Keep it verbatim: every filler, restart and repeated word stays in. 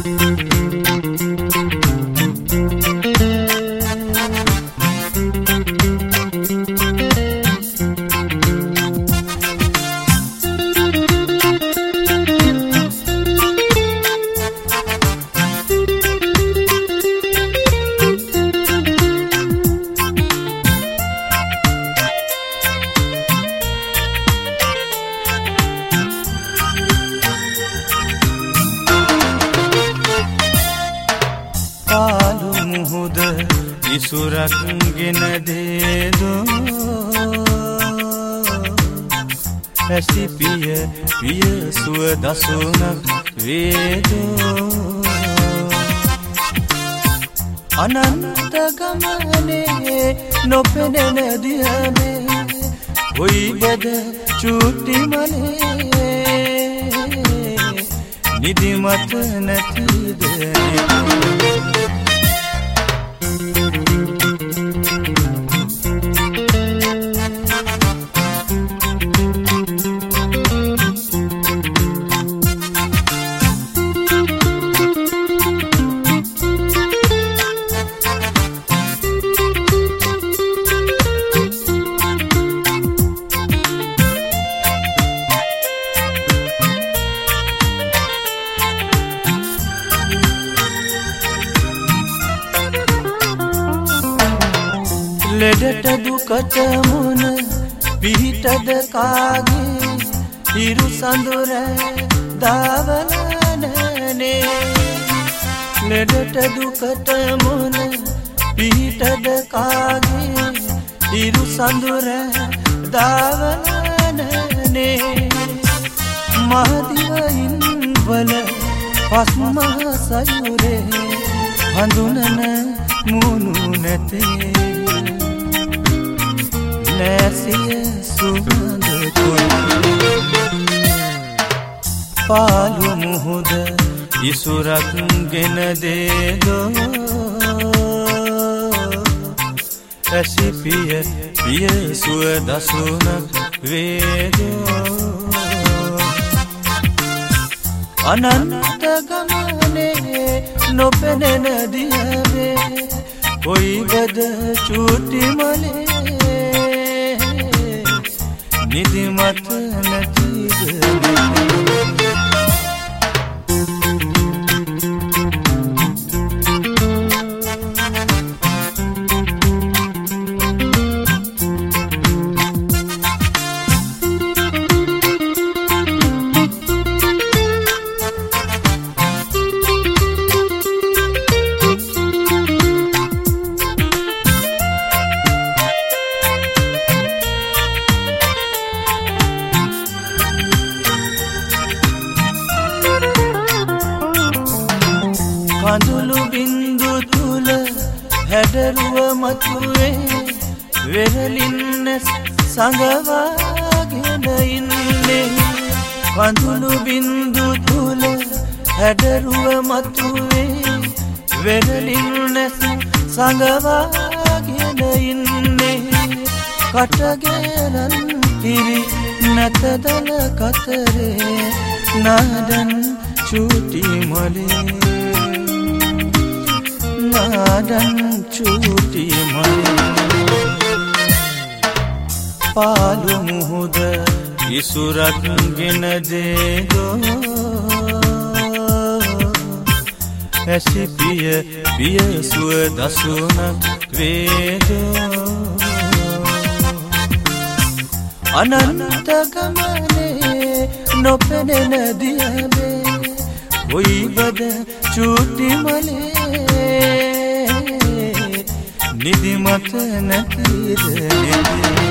ඉසුරක්ගෙන දේදෝ පැසිපිය පිය සුව දසුනක් වේදෝ අනන්ත ගමනේ නොපෙනෙන දිහනේ ඔයිබද චූටි මලේ නිදිමත නැතිද ලෙඩට දුකට මුණ පිහිටද කාගේ හිරු සඳුර දාවලනනේ ලෙඩට දුකට මුණ පිහිටද කාගේ හිරු සඳුර දාවලනනේ මහදිවයින් වල පස්මහ සයුරේ හඳුනන මුණු නැතේ නැසිය සුවඳ කුල් පාළු මුහුද ඉසුරක්ගෙන දේදෝ පැසිපිය පිය සුව දසුනක් වේදෝ අනන්ත ගමනේ නොපෙනෙන දිහවේ කොයිබද චූටි මලේ නිදිමත නැතිද කඳුළු බින්දු තුල හැඩරුව මතුවේ වෙරළින් සඟවාගෙන ඉන්නේ කඳුළු බින්දු තුල හැඩරුව මතුවේ වෙරළින් සඟවාගෙන ඉන්නේ කටගේරන් කිරි නැතදල කතරේ නාදන් චූටි මොලේ නාදන් චූටි මොලේ පාළු මුහුද ඉසුරක්ගෙන දේදෝ පැසිපිය පිය සුව දසුනක් වේදෝ අනන්ත ගමනේ නොපෙනෙන දියවේ කොයිබද චූටි මලේ නිදිමත නැතිද